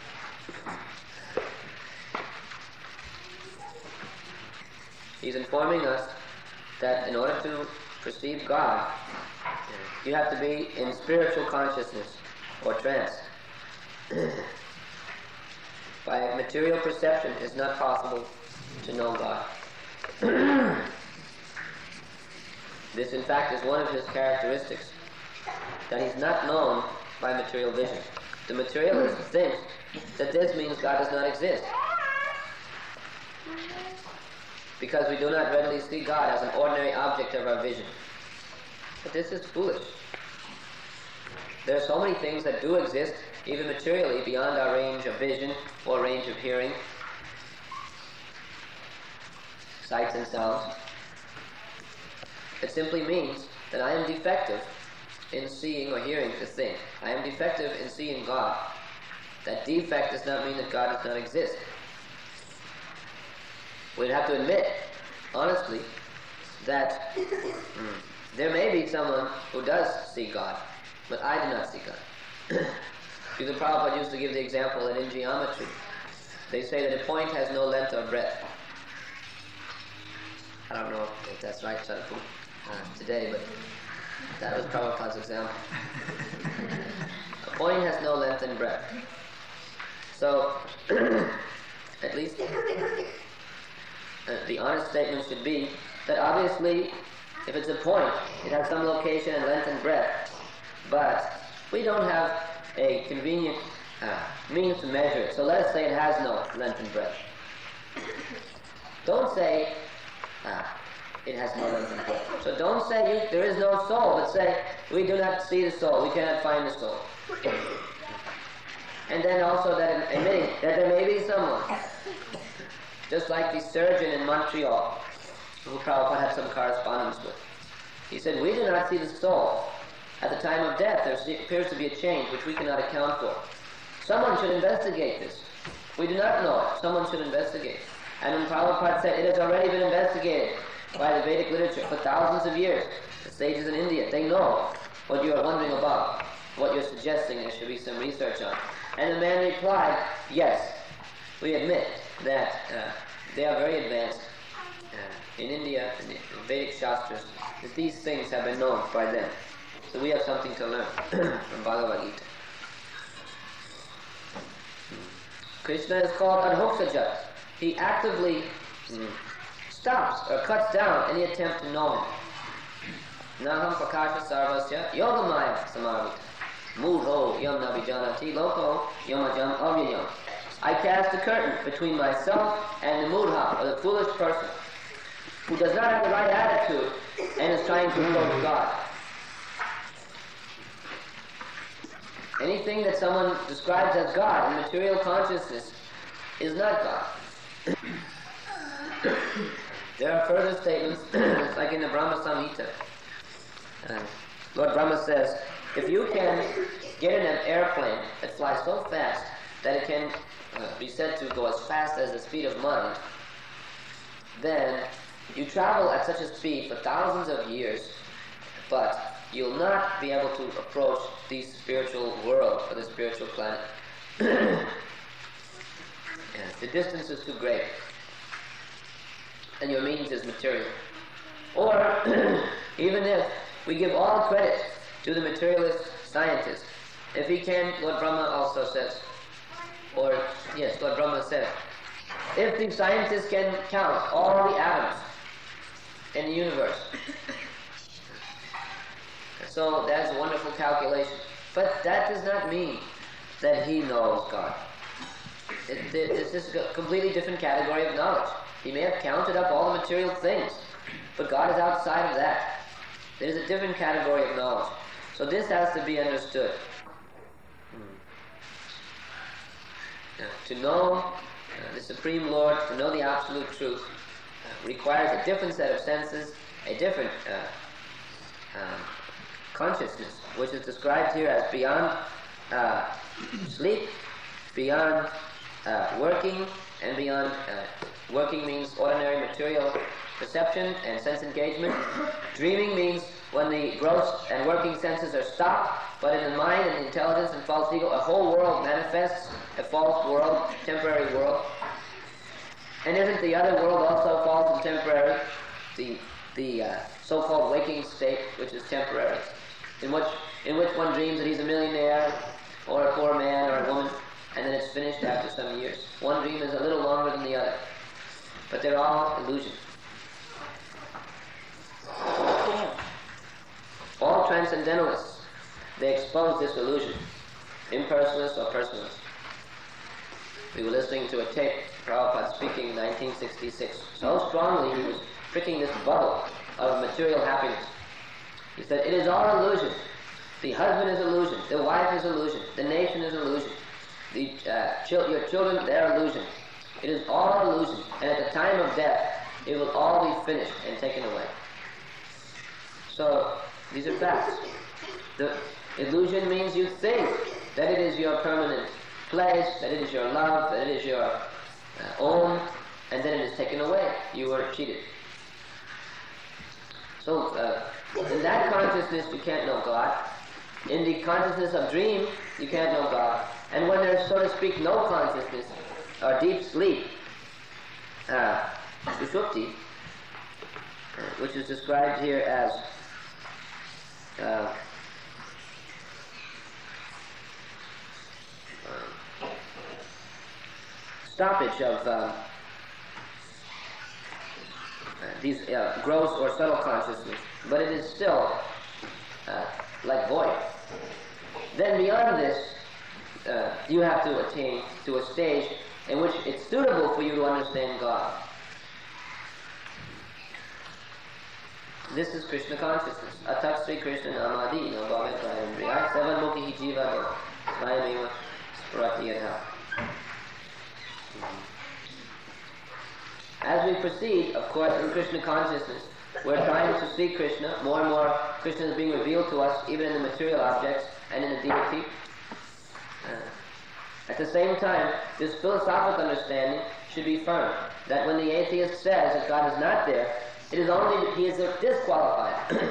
He's informing us that in order to perceive God, you have to be in spiritual consciousness or trance. By material perception, it's not possible to know God. This, in fact, is one of his characteristics, that he's not known by material vision. The materialist thinks that this means God does not exist, because we do not readily see God as an ordinary object of our vision. But this is foolish. There are so many things that do exist, even materially, beyond our range of vision or range of hearing, sights and sounds. It simply means that I am defective in seeing or hearing this thing. I am defective in seeing God. That defect does not mean that God does not exist. We'd have to admit, honestly, that mm, there may be someone who does see God, but I do not see God. Srila Prabhupada used to give the example that in geometry, they say that a point has no length or breadth. I don't know if that's right uh, today, but that was Prabhupada's example. A point has no length and breadth. So, at least uh, the honest statement should be that obviously, if it's a point, it has some location and length and breadth, but we don't have a convenient uh, means to measure it. So let us say it has no length and breadth. Don't say uh, it has no length and breadth. So don't say you, there is no soul, but say we do not see the soul, we cannot find the soul. And then also that admitting that there may be someone, just like the surgeon in Montreal, who Prabhupada had some correspondence with. He said, we do not see the soul. At the time of death, there appears to be a change which we cannot account for. Someone should investigate this. We do not know it. Someone should investigate. And when Prabhupada said, it has already been investigated by the Vedic literature for thousands of years. The sages in India, they know what you are wondering about, what you're suggesting there should be some research on. And the man replied, yes, we admit that uh, they are very advanced uh, in India, in the Vedic Shastras, that these things have been known by them. So we have something to learn from Bhagavad Gita. Krishna is called Adhoksajat. He actively mm, stops or cuts down any attempt to know him. Naham prakasha sarvasya yogamaya samarvita. Mudho yam navijanati loko yamajam avyayam. I cast a curtain between myself and the mudha, or the foolish person, who does not have the right attitude and is trying to approach God. Anything that someone describes as God in material consciousness is not God. There are further statements, like in the Brahma Samhita. Uh, Lord Brahma says, if you can get in an airplane that flies so fast that it can uh, be said to go as fast as the speed of mind, then you travel at such a speed for thousands of years, but you'll not be able to approach the spiritual world or the spiritual planet. Yeah, the distance is too great, and your means is material. Or, even if we give all credit to the materialist scientist, if he can, Lord Brahma also says, or, yes, Lord Brahma says, if the scientist can count all the atoms in the universe, so that's a wonderful calculation. But that does not mean that he knows God. It, it, it's just a completely different category of knowledge. He may have counted up all the material things, but God is outside of that. There is a different category of knowledge. So this has to be understood. Hmm. Now, to know uh, the Supreme Lord, to know the absolute truth, uh, requires a different set of senses, a different uh, um, consciousness, which is described here as beyond uh, sleep, beyond uh, working, and beyond uh, working means ordinary material perception and sense engagement. Dreaming means when the gross and working senses are stopped, but in the mind and the intelligence and false ego, a whole world manifests, a false world, temporary world. And isn't the other world also false and temporary? The the uh, so-called waking state, which is temporary, in which in which one dreams that he's a millionaire, or a poor man, or a woman, and then it's finished after some years. One dream is a little longer than the other, but they're all illusions. transcendentalists, they expose this illusion, impersonalists or personalists. We were listening to a tape, Prabhupada speaking in nineteen sixty-six. So strongly he was pricking this bubble of material happiness. He said, it is all illusion. The husband is illusion, the wife is illusion, the nation is illusion, the uh, chil- your children, they're illusion. It is all illusion, and at the time of death, it will all be finished and taken away. So, these are facts. The illusion means you think that it is your permanent place, that it is your love, that it is your uh, own, and then it is taken away. You were cheated. So, uh, in that consciousness, you can't know God. In the consciousness of dream, you can't know God. And when there's, so to speak, no consciousness, or deep sleep, uh, sushupti, which is described here as uh, uh, stoppage of uh, uh, these uh, gross or subtle consciousness, but it is still uh, like void. Then beyond this, uh, you have to attain to a stage in which it's suitable for you to understand God. This is Krishna consciousness. Atak Sri Krishna Namadi no Bhavekayandriya Seven Mukhi Jiva no Svayameva Sprati Yadha. As we proceed, of course, in Krishna consciousness, we're trying to see Krishna. More and more Krishna is being revealed to us, even in the material objects and in the deity. Uh, at the same time, this philosophical understanding should be firm, that when the atheist says that God is not there, it is only that he is disqualified.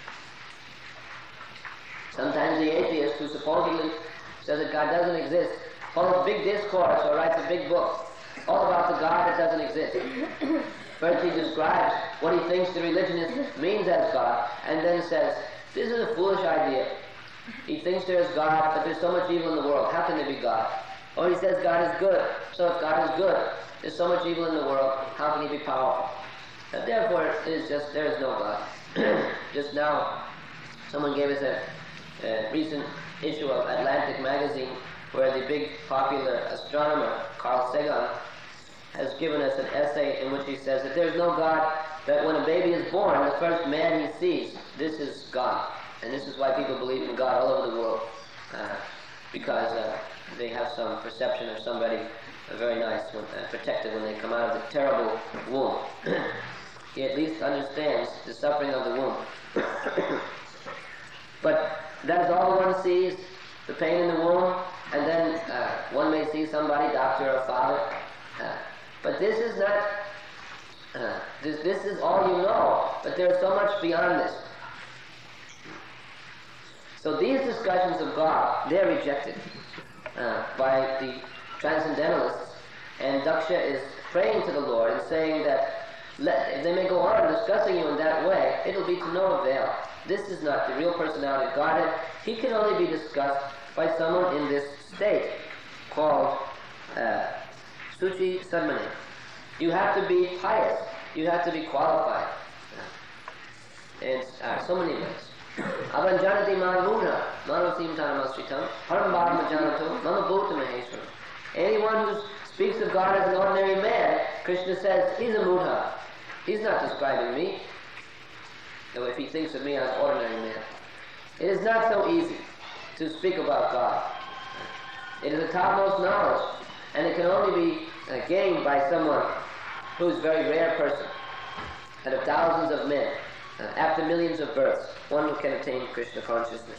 Sometimes the atheist who supposedly says that God doesn't exist holds big discourse or writes a big book all about the God that doesn't exist. First he describes what he thinks the religionist means as God, and then says, this is a foolish idea. He thinks there is God, but there's so much evil in the world. How can there be God? Or he says God is good. So if God is good, there's so much evil in the world, how can he be powerful? And therefore, it is just, there is no God. Just now, someone gave us a, a recent issue of Atlantic magazine where the big popular astronomer, Carl Sagan, has given us an essay in which he says that there is no God, that when a baby is born, the first man he sees, this is God. And this is why people believe in God all over the world, uh, because uh, they have some perception of somebody uh, very nice, when, uh, protected when they come out of the terrible womb. He at least understands the suffering of the womb. But that is all one sees, the pain in the womb, and then uh, one may see somebody, doctor or father. Uh, but this is not, uh, this, this is all you know, but there is so much beyond this. So these discussions of God, they're rejected uh, by the transcendentalists, and Daksha is praying to the Lord and saying that let, if they may go on discussing you in that way, it'll be to no avail. This is not the real personality of Godhead. He can only be discussed by someone in this state called uh, Suchi Sadmane. You have to be pious. You have to be qualified. In uh, so many ways. Avanjanati manmuna, manasim tanamasritam, parambhagmajanato, mama bhuta maheshwaram. Anyone who speaks of God as an ordinary man, Krishna says, he's a mudha. He's not describing me. Though if he thinks of me as an ordinary man. It is not so easy to speak about God. It is a topmost knowledge, and it can only be uh, gained by someone who is a very rare person. Out of thousands of men, uh, after millions of births, one who can attain Krishna consciousness.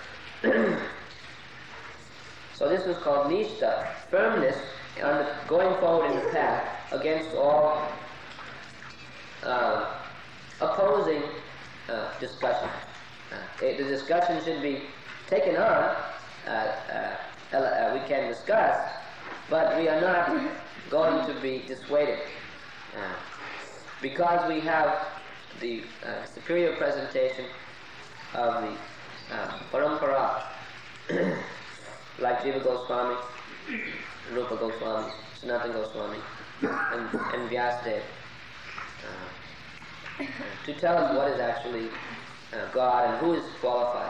So this was called nishta, firmness on the, going forward in the path against all uh, opposing uh, discussion. Uh, the discussion should be taken on. Uh, uh, uh, we can discuss, but we are not going to be dissuaded. Uh, because we have the uh, superior presentation of the uh, parampara, like Jiva Goswami, Rupa Goswami, Sanatana Goswami, and, and Vyasadeva, uh, to tell us what is actually uh, God and who is qualified.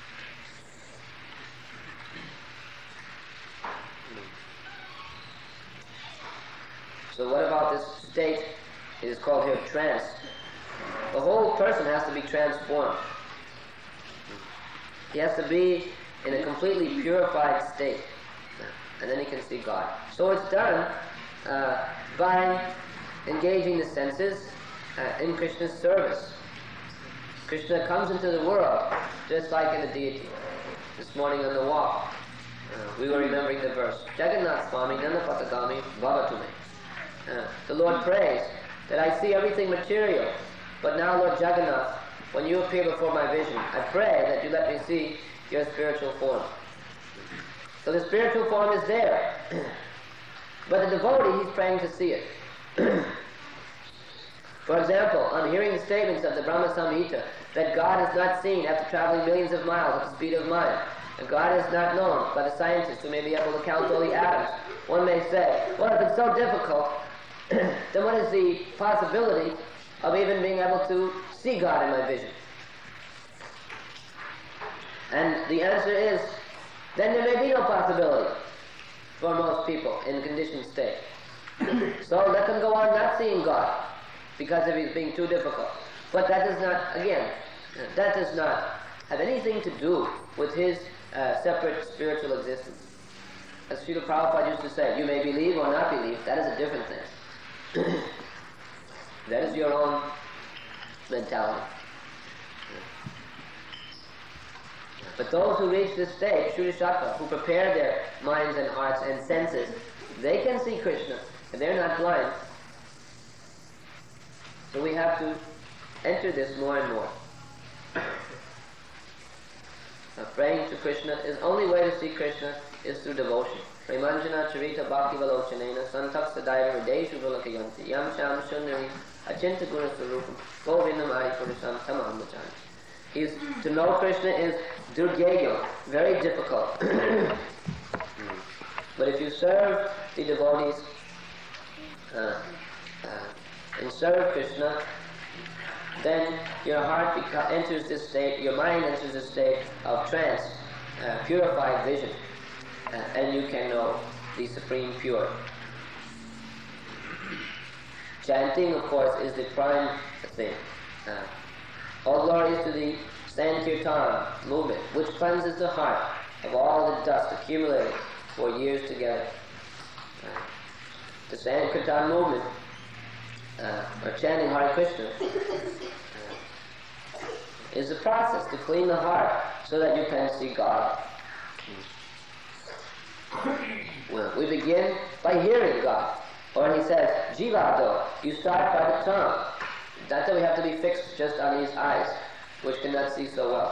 So what about this state? It is called here trance. The whole person has to be transformed. He has to be in a completely purified state, and then he can see God. So it's done uh, by engaging the senses uh, in Krishna's service. Krishna comes into the world just like in a deity. This morning on the walk, uh, we were remembering the verse, Jagannath Swami Nanapatagami Bhavatu me. Uh, the Lord prays that I see everything material, but now, Lord Jagannath, when you appear before my vision, I pray that you let me see your spiritual form. So the spiritual form is there, but the devotee, he's praying to see it. For example, on hearing the statements of the Brahma Samhita that God is not seen after traveling millions of miles at the speed of light, and God is not known by the scientists who may be able to count all the atoms, one may say, well, if it's so difficult, then what is the possibility of even being able to see God in my vision? And the answer is, then there may be no possibility for most people in a conditioned state. So let them go on not seeing God because of his being too difficult. But that does not, again, that does not have anything to do with his uh, separate spiritual existence. As Srila Prabhupada used to say, you may believe or not believe, that is a different thing. That is your own mentality. But those who reach this stage, Shuddhashattva, who prepare their minds and hearts and senses, they can see Krishna, and they're not blind. So we have to enter this more and more. Now, praying to Krishna, is the only way to see Krishna is through devotion. Premanjana charita bhakti valochanena santak sadaiva hrideshu vilakayanti yam sham shundari achinta guna sarupam govindam adi purusam tamam vachanti. He's, to know Krishna is durgyayam, very difficult. But if you serve the devotees uh, uh, and serve Krishna, then your heart beca- enters this state, your mind enters this state of trance, uh, purified vision, uh, and you can know the Supreme Pure. Chanting, of course, is the prime thing. Uh, all glory is to the Sankirtan movement, which cleanses the heart of all the dust accumulated for years together. Uh, the Sankirtan movement, uh, or chanting Hare Krishna, uh, is the process to clean the heart so that you can see God. Well, we begin by hearing God. Or he says, Jivado, you start by the tongue. Not that we have to be fixed just on these eyes, which cannot see so well.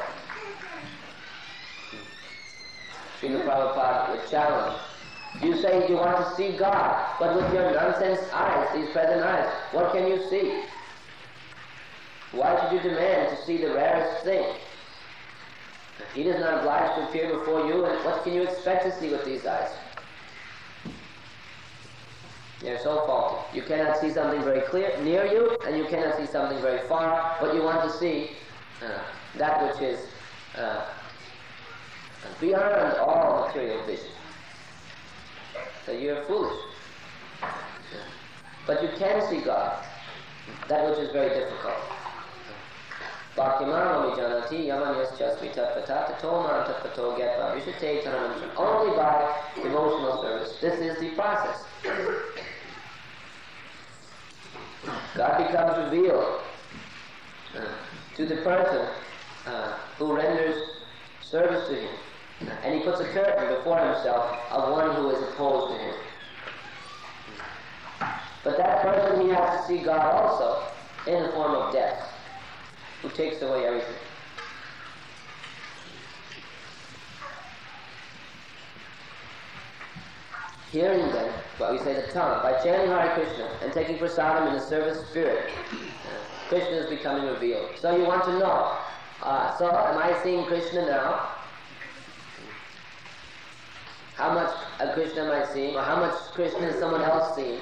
Srila Prabhupada would challenge. You say you want to see God, but with your nonsense eyes, these present eyes, what can you see? Why should you demand to see the rarest thing? He does not oblige to appear before you, and what can you expect to see with these eyes? They're so faulty. You cannot see something very clear near you, and you cannot see something very far, but you want to see uh, that which is uh, beyond all material vision. So you're foolish. But you can see God, that which is very difficult. Bhaktimamami janati yamanyas-chasmi tatpata tatomam tatpato gyatva vishate taranamsam. Only by devotional service. This is the process. God becomes revealed uh, to the person uh, who renders service to him. Uh, and he puts a curtain before himself of one who is opposed to him. But that person, he has to see God also in the form of death, who takes away everything. Hearing then, what we say the tongue, by chanting Hare Krishna and taking prasadam in the service spirit, uh, Krishna is becoming revealed. So you want to know, uh, so am I seeing Krishna now? How much of Krishna am I seeing, or how much Krishna is someone else seeing?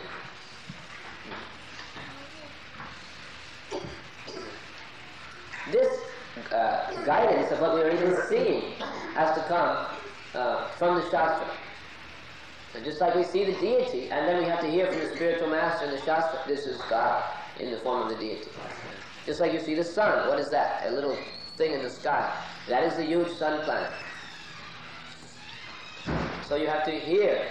This uh, guidance of what we are even seeing has to come uh, from the Shastra. And just like we see the deity, and then we have to hear from the spiritual master in the Shastra, this is God in the form of the deity. Just like you see the sun, what is that? A little thing in the sky. That is the huge sun planet. So you have to hear.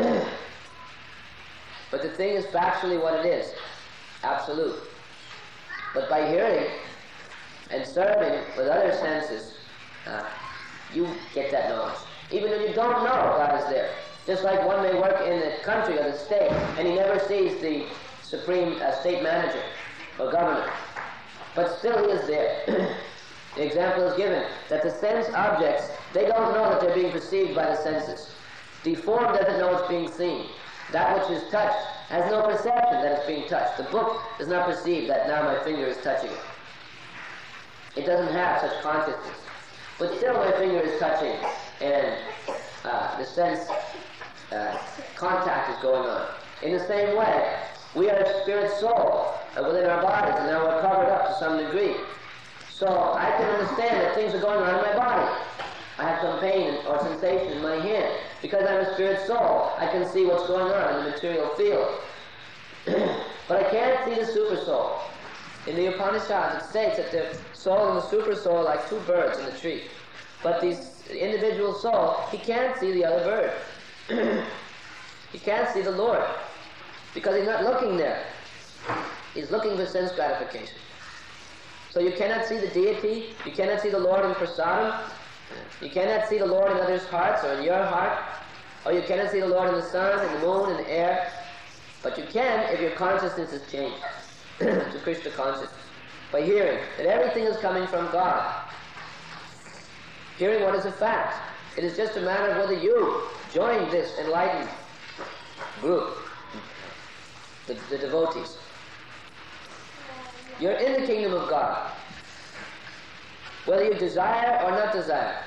But the thing is factually what it is. Absolute. But by hearing and serving with other senses, uh, you get that knowledge. Even when you don't know God is there. Just like one may work in the country or the state, and he never sees the supreme uh, state manager or governor. But still he is there. The example is given that the sense objects, they don't know that they're being perceived by the senses. The form doesn't know it's being seen. That which is touched has no perception that it's being touched. The book does not perceive that now my finger is touching it. It doesn't have such consciousness. But still my finger is touching, and uh, the sense uh, contact is going on. In the same way, we are a spirit soul uh, within our bodies, and now we're covered up to some degree. So I can understand that things are going on in my body. I have some pain or sensation in my hand. Because I'm a spirit soul, I can see what's going on in the material field. But I can't see the super soul. In the Upanishads it states that the soul and the super soul are like two birds in the tree. But this individual soul, he can't see the other bird. He can't see the Lord. Because he's not looking there. He's looking for sense gratification. So you cannot see the deity, you cannot see the Lord in prasadam, you cannot see the Lord in others' hearts or in your heart, or you cannot see the Lord in the sun, in the moon, in the air, but you can if your consciousness is changed to Krishna consciousness, by hearing that everything is coming from God. Hearing what is a fact. It is just a matter of whether you join this enlightened group, the, the devotees. You're in the kingdom of God, whether you desire or not desire.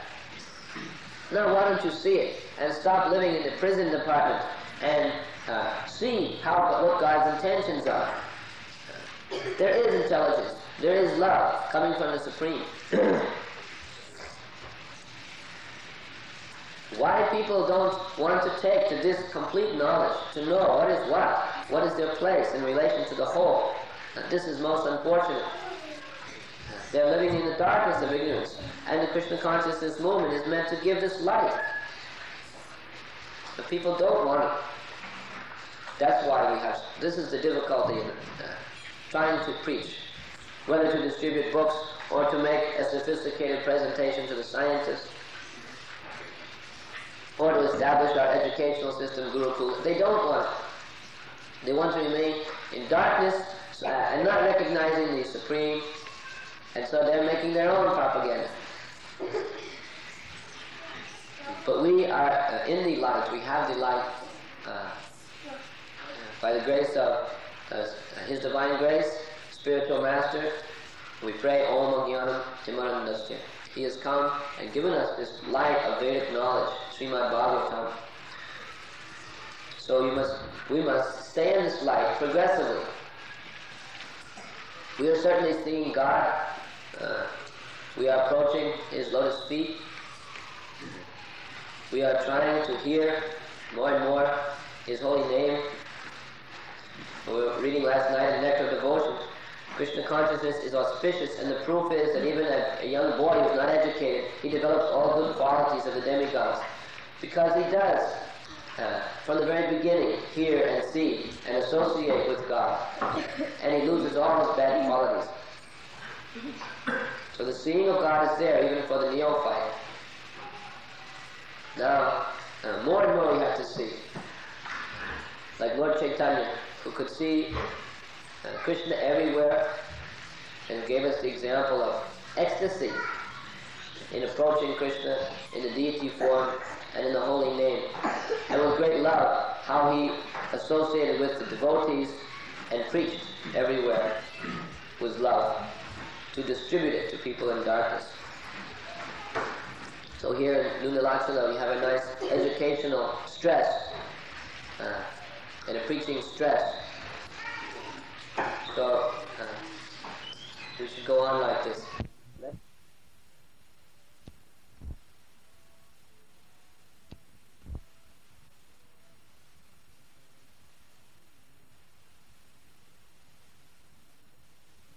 Now why don't you see it and stop living in the prison department and uh, see how what God's intentions are. There is intelligence, there is love coming from the Supreme. Why people don't want to take to this complete knowledge, to know what is what, what is their place in relation to the whole. This is most unfortunate. They're living in the darkness of ignorance, and the Krishna consciousness movement is meant to give this light. But people don't want it. That's why we have, this is the difficulty in uh, trying to preach, whether to distribute books or to make a sophisticated presentation to the scientists, or to establish our educational system, Gurukul. They don't want it. They want to remain in darkness uh, and not recognizing the Supreme, and so they're making their own propaganda. But we are uh, in the light, we have the light uh, by the grace of uh, His Divine Grace, Spiritual Master. We pray, Om Agyanam Timarandasya. He has come and given us this light of Vedic knowledge, Srimad Bhagavatam. So you must, we must stay in this light progressively. We are certainly seeing God. Uh, we are approaching His lotus feet. We are trying to hear more and more His holy name. We were reading last night in Nectar of Devotion. Krishna consciousness is auspicious, and the proof is that even a, a young boy who is not educated, he develops all good qualities of the demigods. Because he does, uh, from the very beginning, hear and see and associate with God. And he loses all his bad qualities. So the seeing of God is there even for the neophyte. Now, uh, more and more we have to see. Like Lord Chaitanya, who could see uh, Krishna everywhere, and gave us the example of ecstasy in approaching Krishna in the deity form and in the holy name. And with great love, how he associated with the devotees and preached everywhere with love to distribute it to people in darkness. So here in Nundalachana we have a nice educational stress uh, and a preaching stress. So uh, we should go on like this.